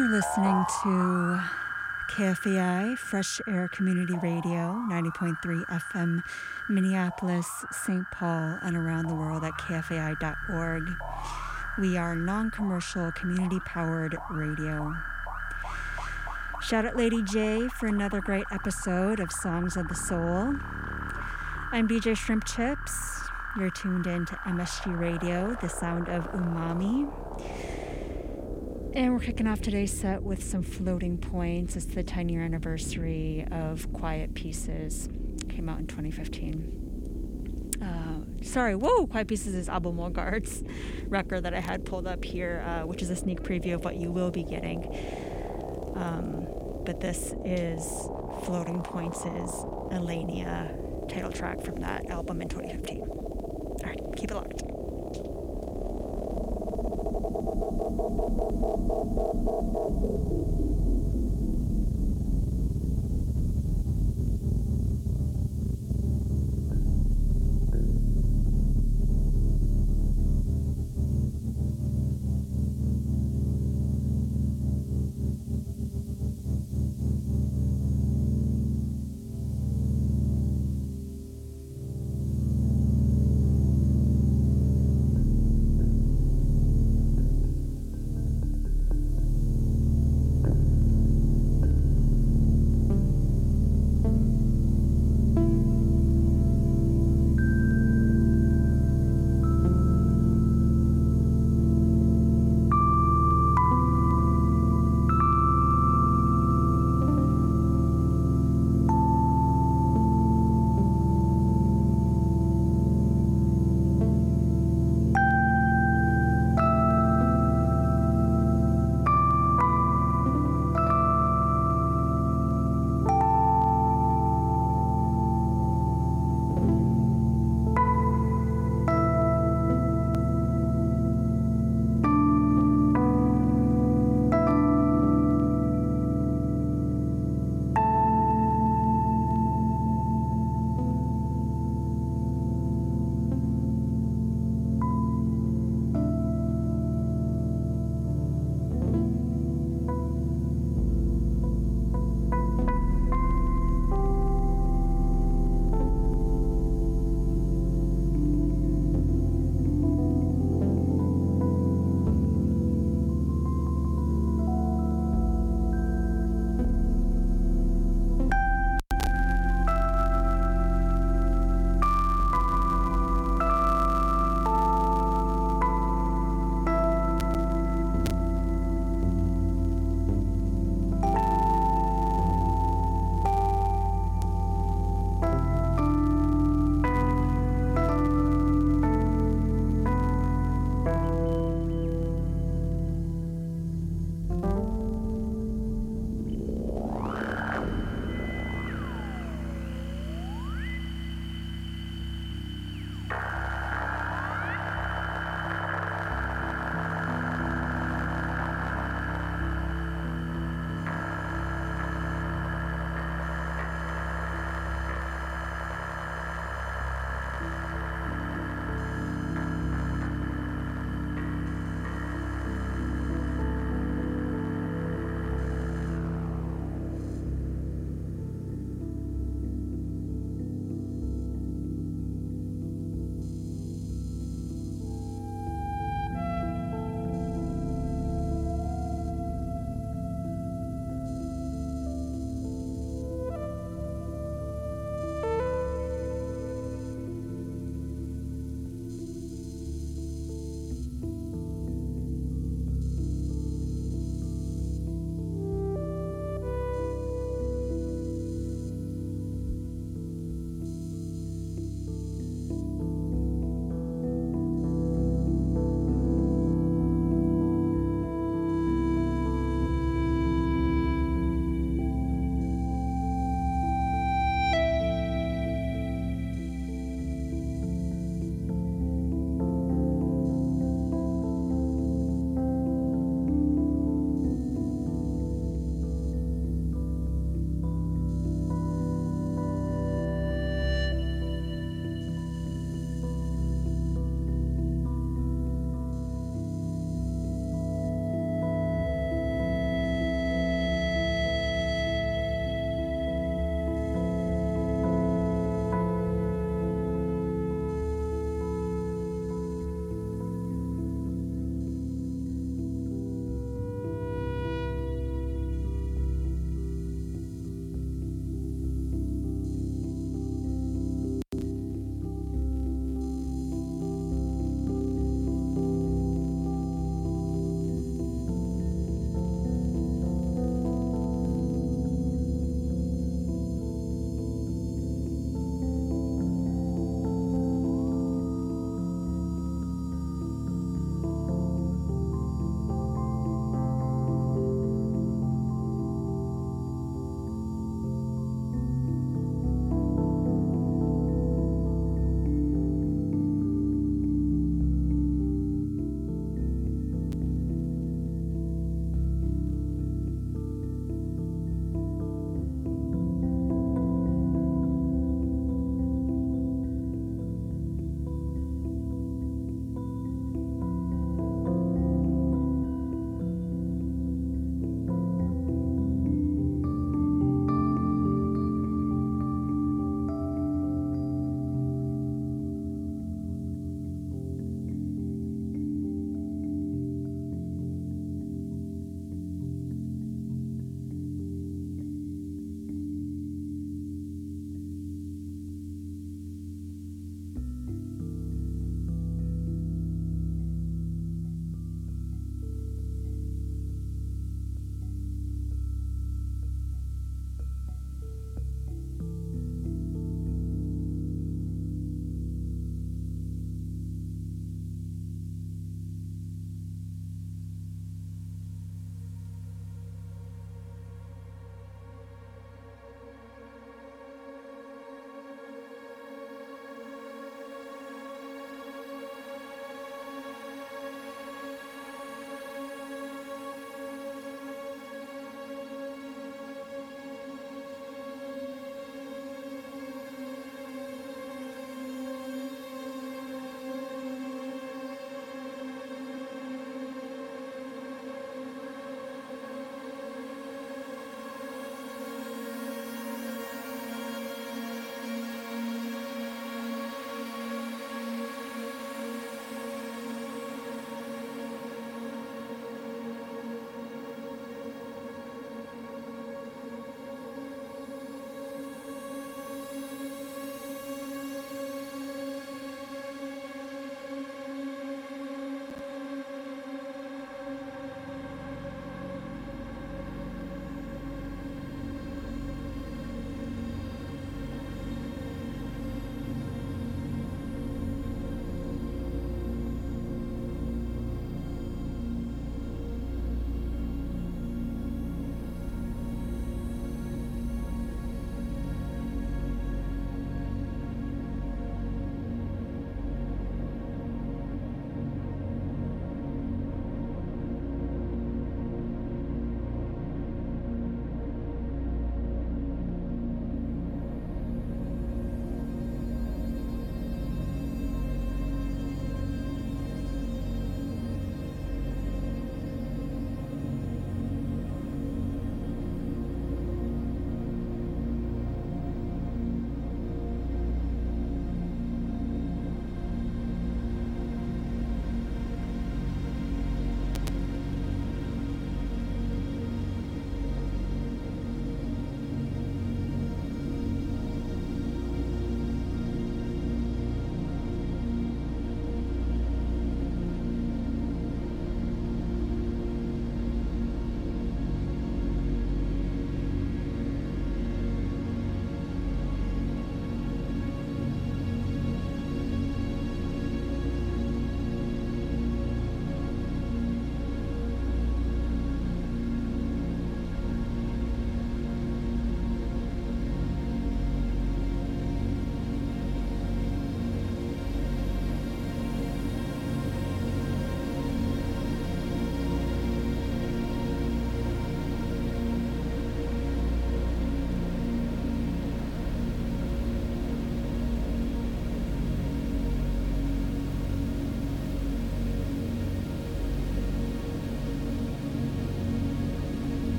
You're listening to KFAI, Fresh Air Community Radio, 90.3 FM, Minneapolis, St. Paul, and around the world at kfai.org. We are non-commercial, community-powered radio. Shout out Lady J for another great episode of Songs of the Soul. I'm DJ Shrimp Chips. You're tuned in to MSG Radio, the sound of umami. And we're kicking off today's set with some Floating Points. It's the 10-year anniversary of Quiet Pieces. Came out in 2015. Quiet Pieces is Abu Mogart's record that I had pulled up here, which is a sneak preview of what you will be getting. But this is Floating Points' Elenia title track from that album in 2015. All right, keep it locked.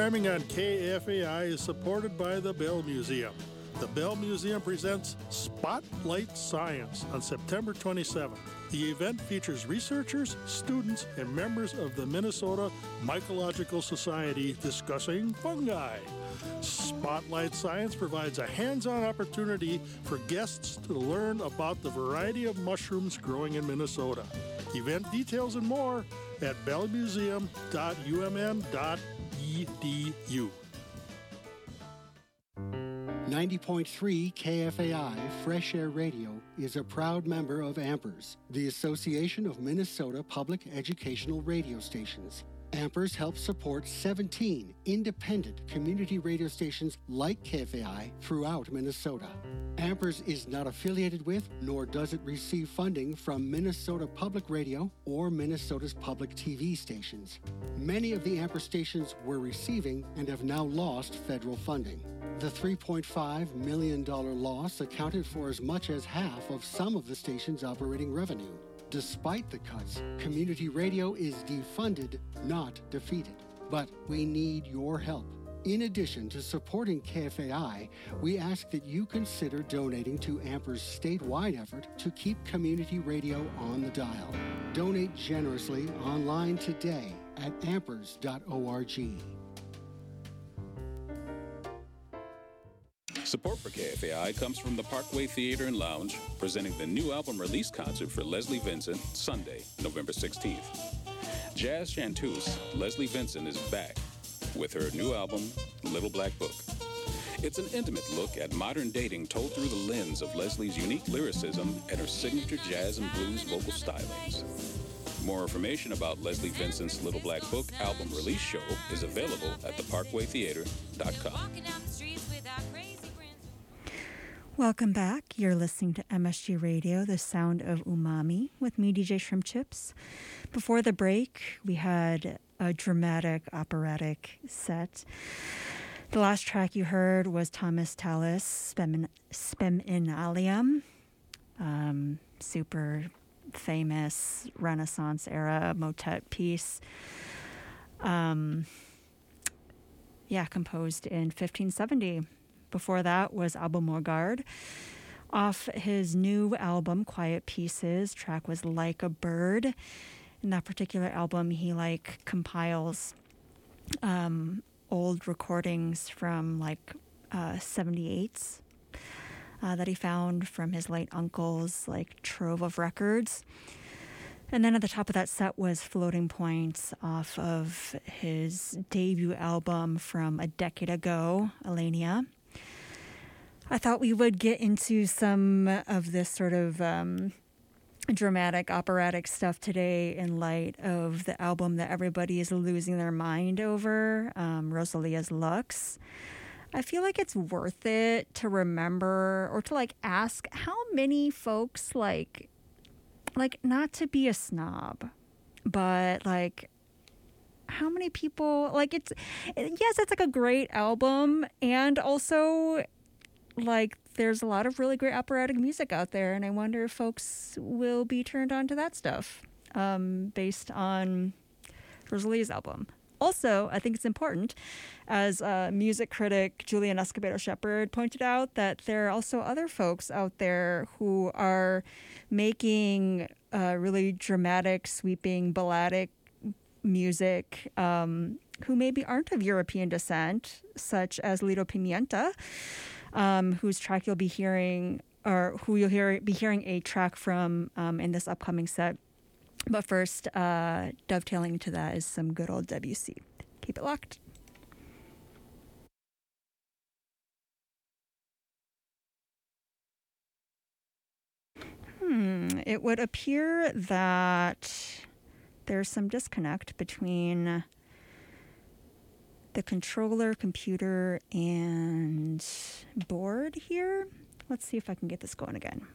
Programming on KFAI is supported by the Bell Museum. The Bell Museum presents Spotlight Science on September 27th. The event features researchers, students, and members of the Minnesota Mycological Society discussing fungi. Spotlight Science provides a hands-on opportunity for guests to learn about the variety of mushrooms growing in Minnesota. Event details and more at bellmuseum.umn.edu. 90.3 KFAI Fresh Air Radio is a proud member of AMPERS, the Association of Minnesota Public Educational Radio Stations. AMPERS helps support 17 independent community radio stations like KFAI throughout Minnesota. AMPERS is not affiliated with, nor does it receive funding from Minnesota Public Radio or Minnesota's public TV stations. Many of the AMPERS stations were receiving and have now lost federal funding. The $3.5 million loss accounted for as much as half of some of the station's operating revenue. Despite the cuts, community radio is defunded, not defeated. But we need your help. In addition to supporting KFAI, we ask that you consider donating to AMPER's statewide effort to keep community radio on the dial. Donate generously online today at ampers.org. Support for KFAI comes from the Parkway Theater and Lounge, presenting the new album release concert for Leslie Vincent, Sunday, November 16th. Jazz chanteuse Leslie Vincent is back with her new album, Little Black Book. It's an intimate look at modern dating told through the lens of Leslie's unique lyricism and her signature jazz and blues vocal stylings. More information about Leslie Vincent's Little Black Book album release show is available at theparkwaytheater.com. Welcome back. You're listening to MSG Radio, the sound of umami, with me, DJ Shrimp Chips. Before the break, we had a dramatic, operatic set. The last track you heard was Thomas Tallis, Spem in Aliam. Super famous Renaissance era motet piece. Composed in 1570. Before that was Abel Morgard. Off his new album, Quiet Pieces, track was Like a Bird. In that particular album, he compiles old recordings from 78s that he found from his late uncle's trove of records. And then at the top of that set was Floating Points off of his debut album from a decade ago, Elenia. I thought we would get into some of this sort of dramatic, operatic stuff today in light of the album that everybody is losing their mind over, Rosalia's Lux. I feel like it's worth it to remember or to ask how many folks not to be a snob, but how many people it's a great album, and also there's a lot of really great operatic music out there, and I wonder if folks will be turned on to that stuff based on Rosalia's album. Also, I think it's important, as music critic Julian Escobedo-Shepherd pointed out, that there are also other folks out there who are making really dramatic, sweeping, balladic music who maybe aren't of European descent, such as Lido Pimienta, whose track you'll be hearing, or who you'll be hearing a track from in this upcoming set. But first, dovetailing to that is some good old Debussy. Keep it locked. It would appear that there's some disconnect between the controller, computer, and board here. Let's see if I can get this going again.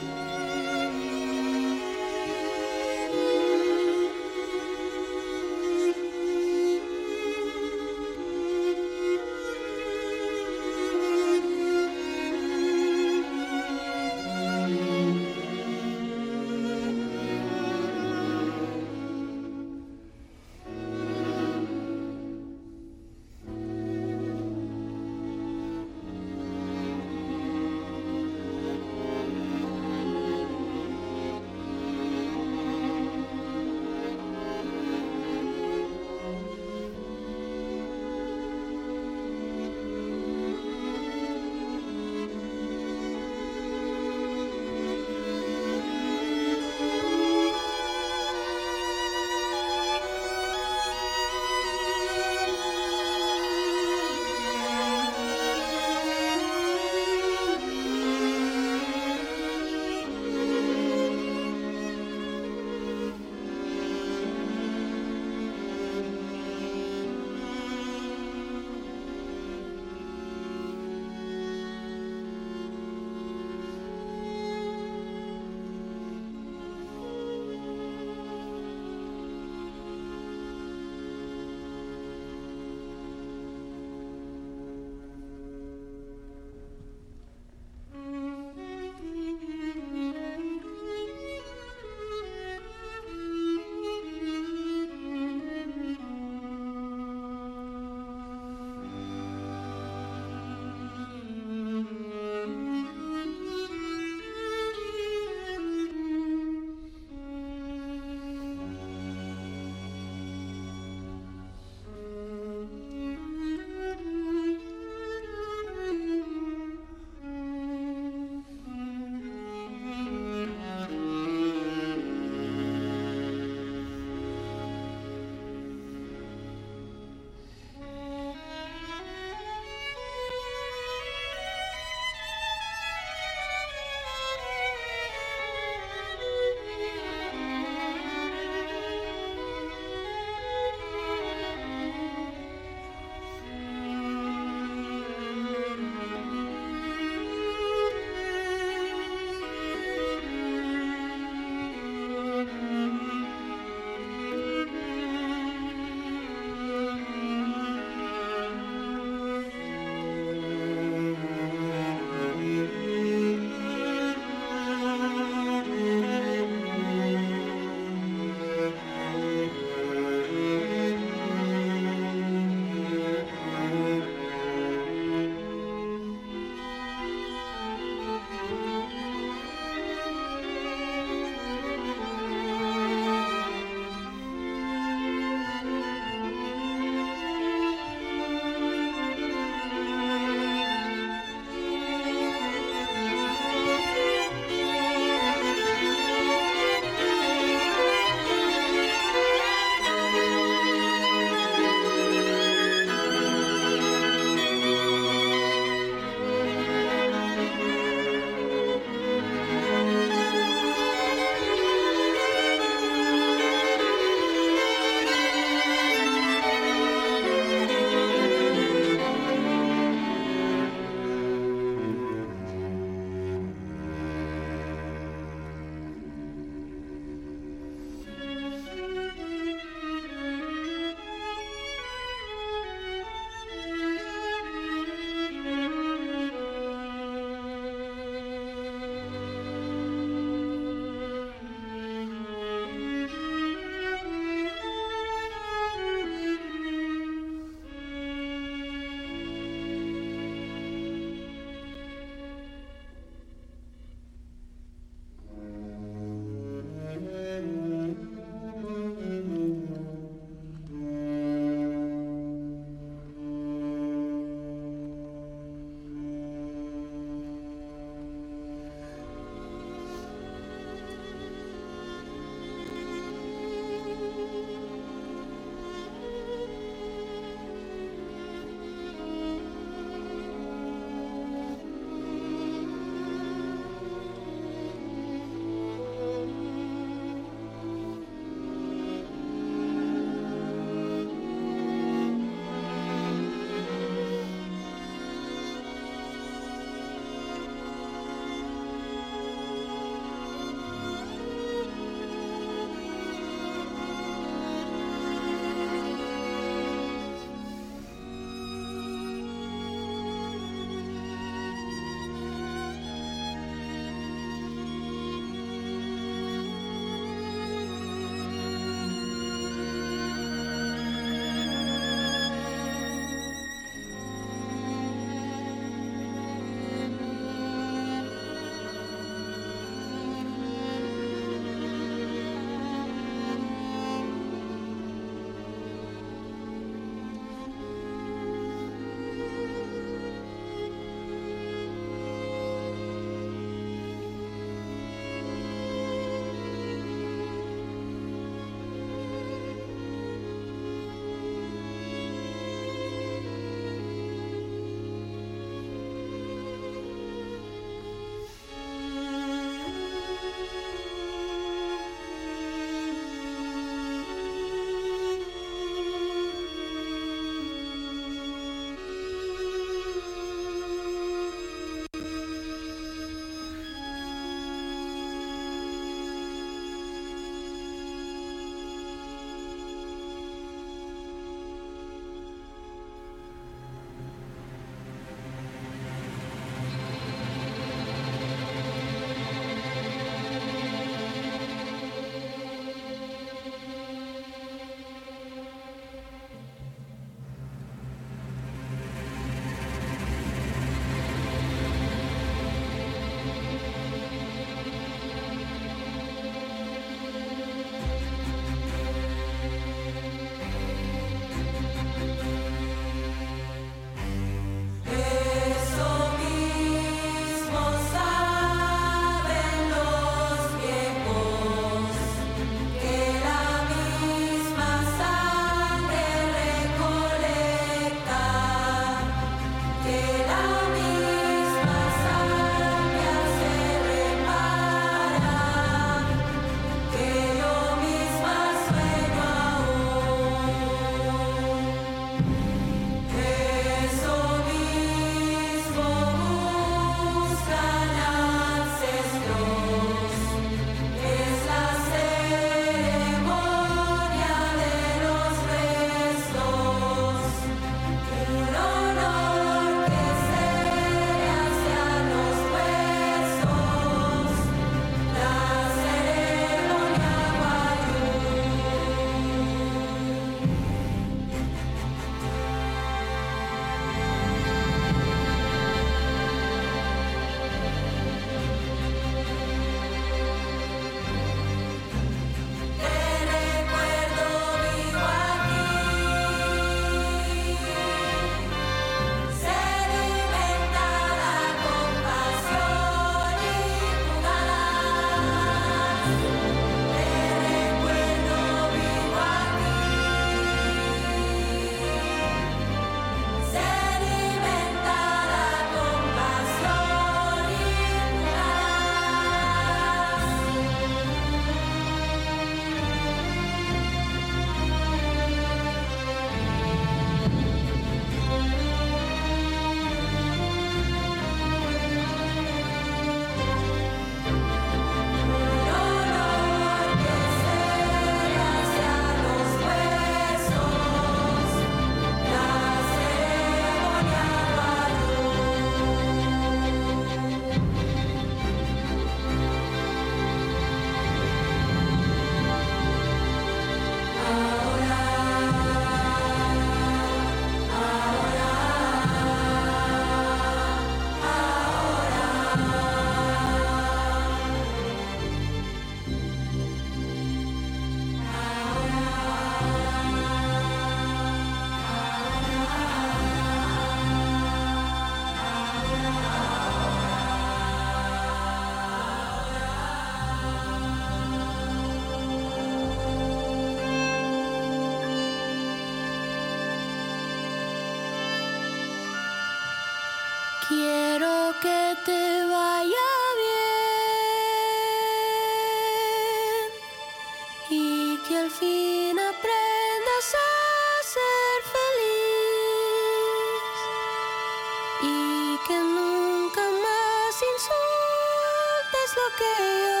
que yo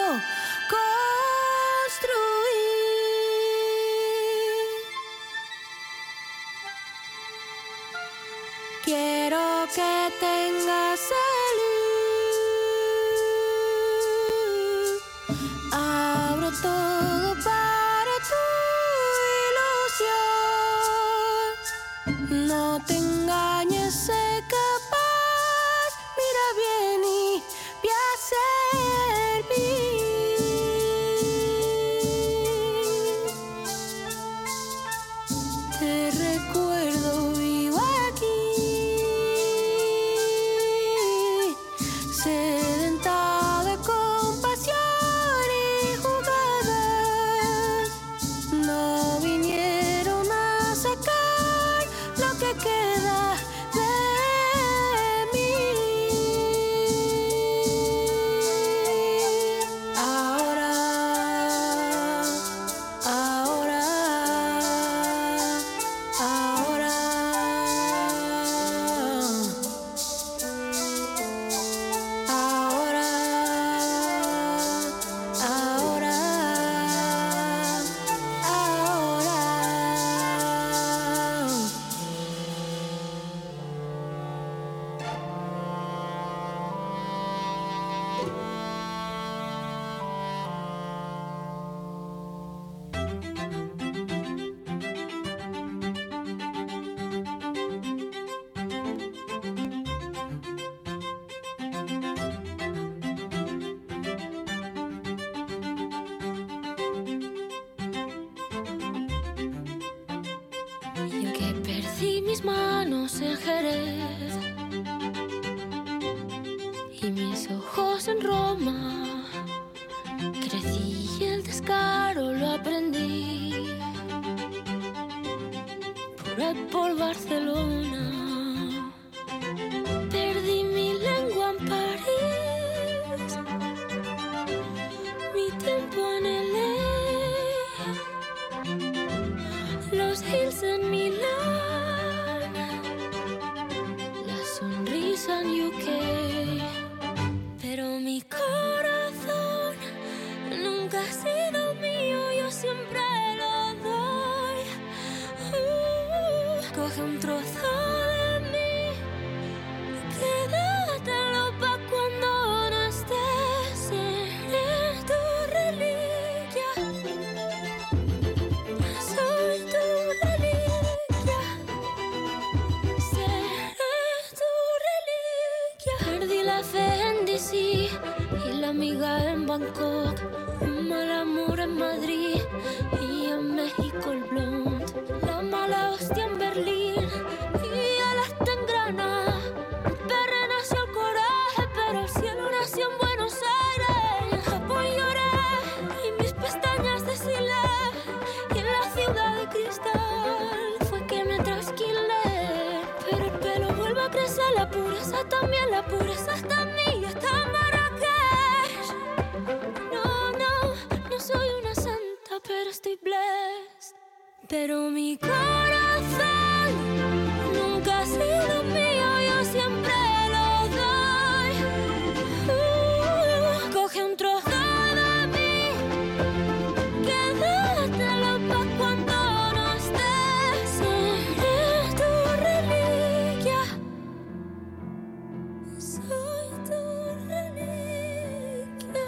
construí. Quiero que tengas salud. Abro todo para tu ilusión. No te engañes, sé capaz. Mira bien y ve a servir. Te recuerdo vivo aquí, sedenta de compasión y jugadas. No vinieron a sacar lo que queda de mí. Ahora, ahora, ahora, ahora, ahora, yo que perdí mis manos en Jerez y mis ojos en Roma, crecí y el descaro lo aprendí. Por ahí por Barcelona, perdí mi lengua en París, mi tiempo en LA, los hills en Milán, la sonrisa en UK. Pero mi corazón nunca ha sido mío, yo siempre lo doy. Coge un trozo de mí, quédatelo pa' cuando no estés. Seré tu reliquia, soy tu reliquia, seré tu reliquia. Perdí la fe en DC y la amiga en Bangkok, un mal amor en Madrid y en México el blond, la mala hostia en Berlín y el hasta en Grana. Perre nació el coraje, pero el cielo nació en Buenos Aires. En Japón lloré y mis pestañas deshilé, y en la ciudad de cristal fue que me trasquilé. Pero el pelo vuelve a crecer, la pureza también, la pureza está en mí y está en Marrakech. No, no, no soy una santa, pero estoy blessed. Pero mi corazón nunca ha sido mío, yo siempre lo doy. Coge un trozo de mí, quédatelo pa' cuando no estés. Seré tu reliquia, soy tu reliquia.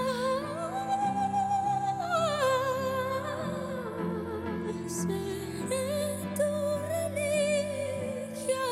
Seré tu reliquia.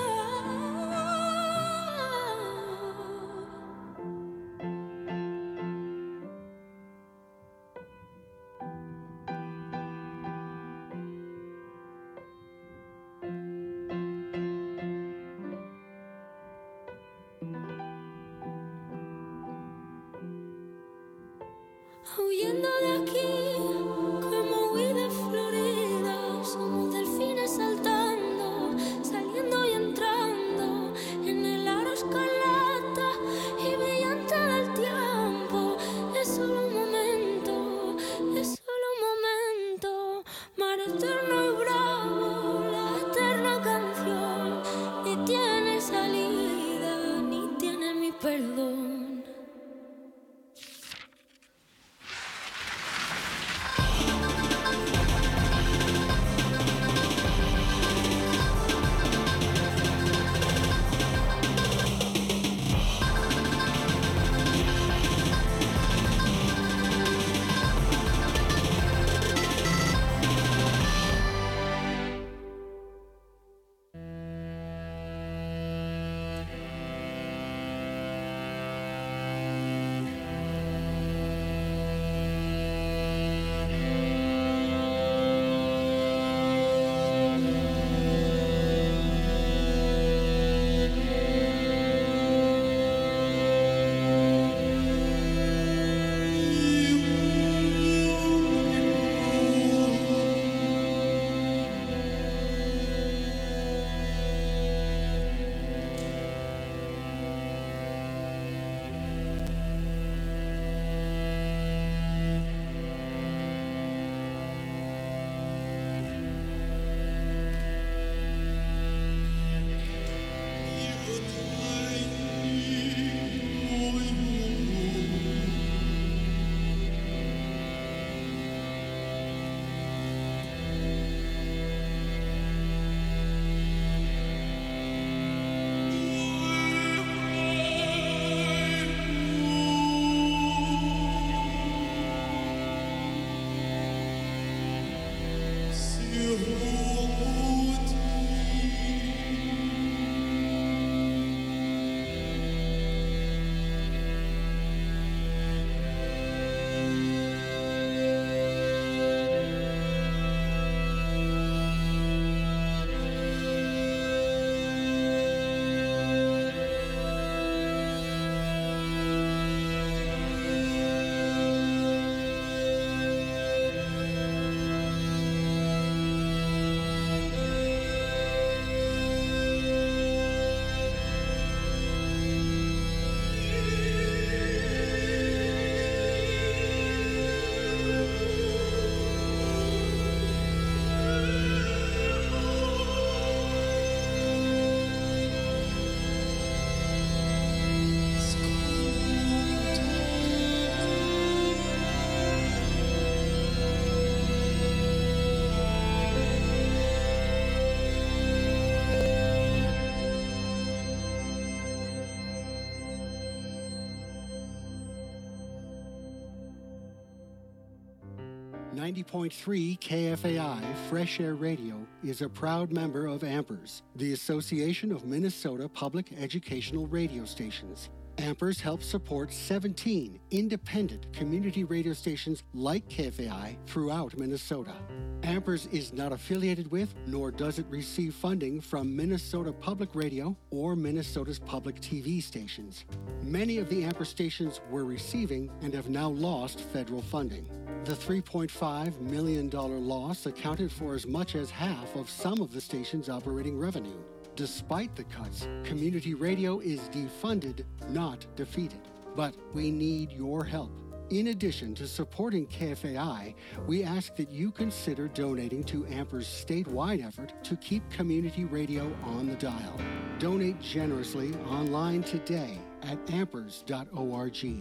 Huyendo de aquí, como huí de Florida, somos delfines saltando, saliendo y entrando en el aro escarlata y brillante del tiempo. Es solo un momento, es solo un momento, mar eterno y bravo, la eterna canción. Ni tiene salida, ni tiene mi perdón. 90.3 KFAI Fresh Air Radio is a proud member of AMPERS, the Association of Minnesota Public Educational Radio Stations. AMPERS helps support 17 independent community radio stations like KFAI throughout Minnesota. AMPERS is not affiliated with, nor does it receive funding from Minnesota Public Radio or Minnesota's public TV stations. Many of the AMPERS stations were receiving and have now lost federal funding. The $3.5 million loss accounted for as much as half of some of the station's operating revenue. Despite the cuts, community radio is defunded, not defeated. But we need your help. In addition to supporting KFAI, we ask that you consider donating to AMPER's statewide effort to keep community radio on the dial. Donate generously online today at ampers.org.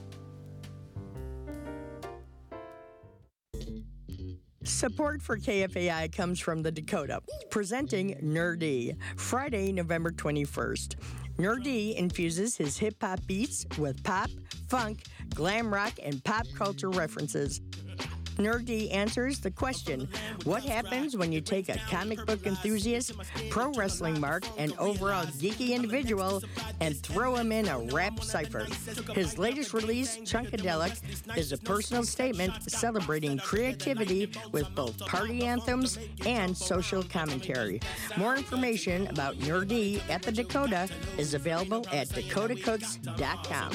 Support for KFAI comes from the Dakota, presenting Nerdy, Friday, November 21st. Nerdy infuses his hip-hop beats with pop, funk, glam rock, and pop culture references. Nerdy answers the question, what happens when you take a comic book enthusiast, pro wrestling mark, and overall geeky individual and throw him in a rap cipher? His latest release, Chunkadelic, is a personal statement celebrating creativity with both party anthems and social commentary. More information about Nerdy at the Dakota is available at dakotacooks.com.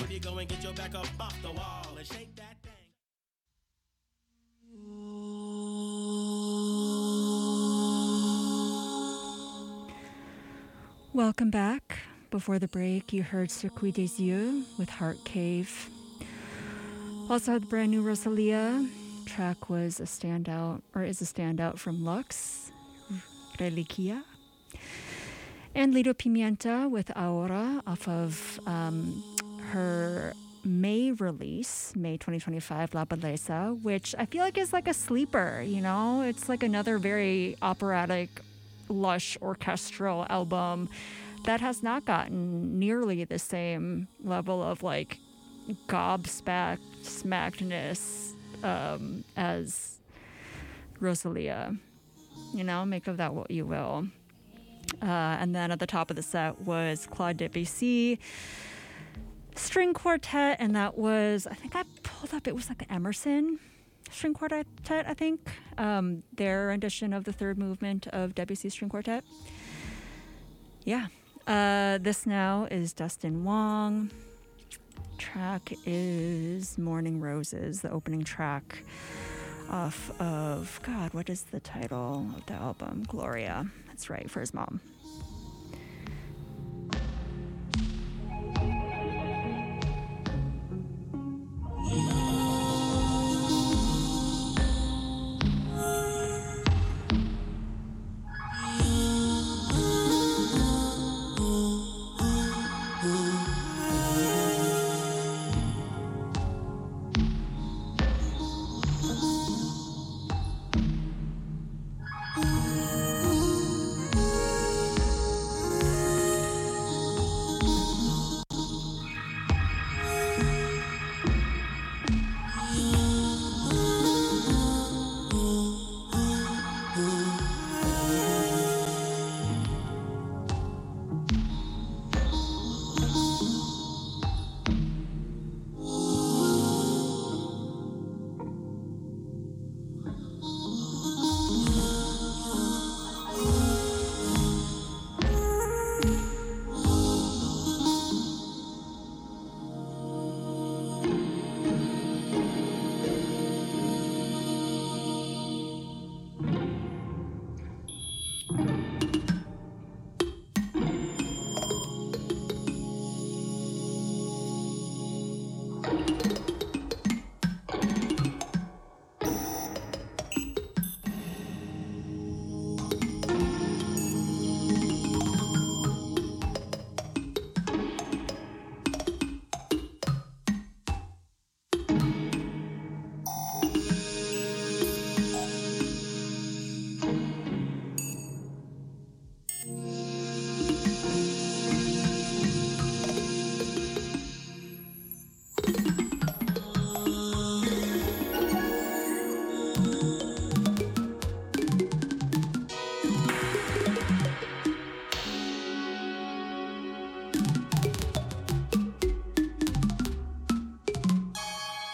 Welcome back. Before the break, you heard Circuit des Yeux with Heart Cave. Also had the brand new Rosalia. Track was a standout, or is a standout from Lux, Reliquia. And Lido Pimienta with Ahora off of her May release, May 2025, La Belleza, which I feel like is like a sleeper, you know? It's like another very operatic, lush orchestral album that has not gotten nearly the same level of like gobsmackedness as Rosalia. You know, make of that what you will. And then at the top of the set was Claude Debussy string quartet, and that was, I think I pulled up, it was like the Emerson string quartet, I think. Their rendition of the third movement of Debussy's string quartet. Yeah. This now is Dustin Wong. Track is Morning Roses, the opening track off of, God, what is the title of the album? Gloria. That's right, for his mom.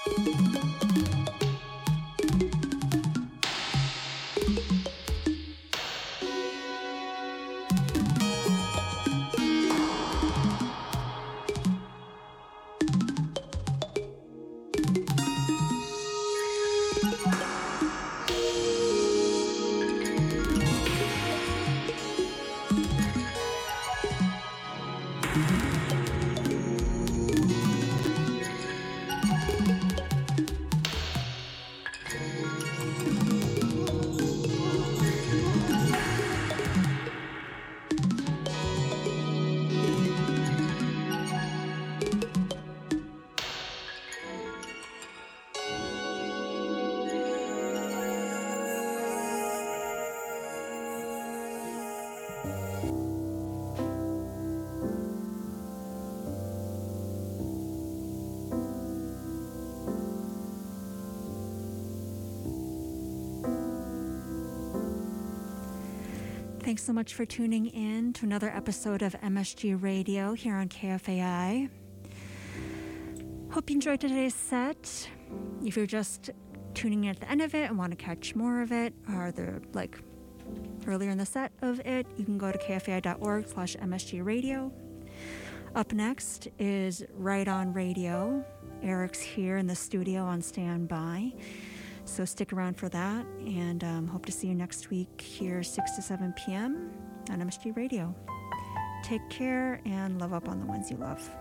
Thanks so much for tuning in to another episode of MSG Radio here on KFAI. Hope you enjoyed today's set. If you're just tuning in at the end of it and want to catch more of it, or earlier in the set of it, you can go to kfai.org/MSG Radio. Up next is Right On Radio. Eric's here in the studio on standby. So stick around for that, and hope to see you next week here 6 to 7 p.m. on MSG Radio. Take care and love up on the ones you love.